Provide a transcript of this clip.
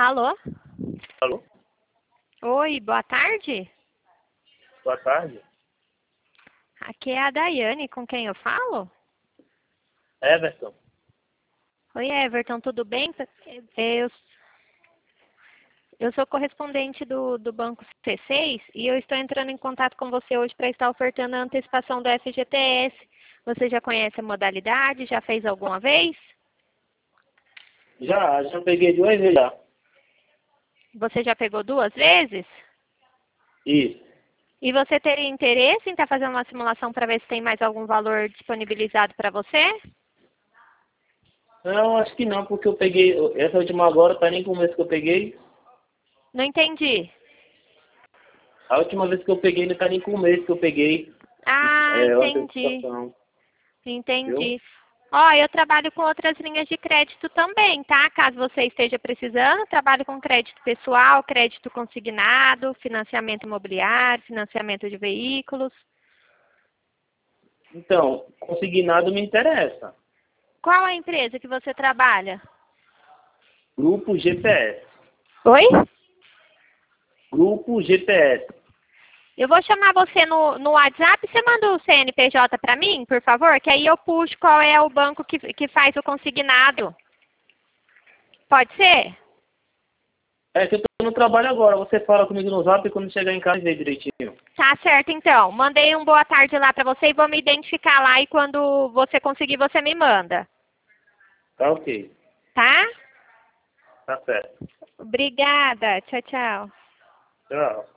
Alô? Alô? Oi, boa tarde. Boa tarde. Aqui é a Daiane, com quem eu falo? Everton. Oi, Everton, tudo bem? Eu sou correspondente do Banco C6 e eu estou entrando em contato com você hoje para estar ofertando a antecipação do FGTS. Você já conhece a modalidade? Já fez alguma vez? Já peguei 2 vezes já. Você já pegou 2 vezes? Isso. E você teria interesse em estar fazendo uma simulação para ver se tem mais algum valor disponibilizado para você? Não, acho que não, porque eu peguei, essa última agora, tá nem com o mês que eu peguei. Não entendi. A última vez que eu peguei, não tá nem com o mês que eu peguei. Ah, A entendi. antecipação, viu? Entendi. Ó, eu trabalho com outras linhas de crédito também, tá? Caso você esteja precisando, trabalho com crédito pessoal, crédito consignado, financiamento imobiliário, financiamento de veículos. Então, consignado me interessa. Qual a empresa que você trabalha? Grupo GPS. Oi? Grupo GPS. Eu vou chamar você no WhatsApp, você manda o CNPJ para mim, por favor? Que aí eu puxo qual é o banco que faz o consignado. Pode ser? É que eu tô no trabalho agora, você fala comigo no Zap e quando chegar em casa vê direitinho. Tá certo, então. Mandei um boa tarde lá para você e vou me identificar lá e quando você conseguir, você me manda. Tá ok. Tá? Tá certo. Obrigada. Tchau, tchau. Tchau.